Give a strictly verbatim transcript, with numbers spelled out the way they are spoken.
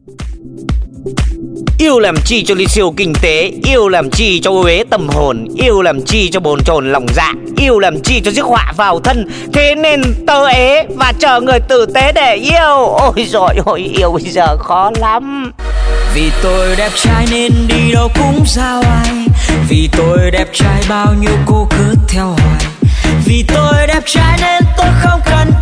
Yêu làm chi cho ly siêu kinh tế, yêu làm chi cho uế tâm hồn, yêu làm chi cho bồn chồn lòng dạ, yêu làm chi cho rước họa vào thân. Thế nên tớ ế và chờ người tử tế để yêu. Ôi dồi ôi, yêu bây giờ khó lắm. Vì tôi đẹp trai nên đi đâu cũng giao ai, vì tôi đẹp trai bao nhiêu cô cứ theo hoài, vì tôi đẹp trai nên tôi không cần